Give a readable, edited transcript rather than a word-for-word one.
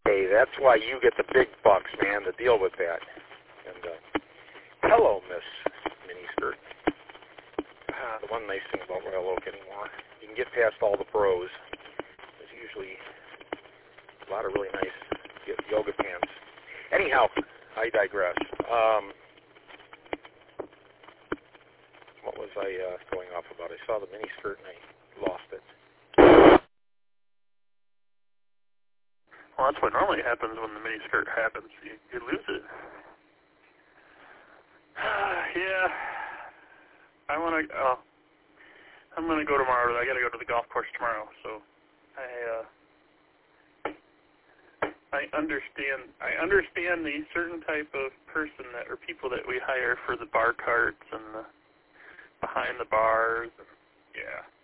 Hey, that's why you get the big bucks, man, to deal with that. And hello, Miss Miniskirt. The one nice thing about Royal Oak anymore, you can get past all the pros. There's usually a lot of really nice yoga pants. Anyhow, I digress. What was I going off about? I saw the miniskirt and I lost it. Well, that's what normally happens when the miniskirt happens. You lose it. Yeah. I'm gonna go tomorrow. I gotta go to the golf course tomorrow, so I understand the certain type of person that or people that we hire for the bar carts and the behind the bars. And, yeah.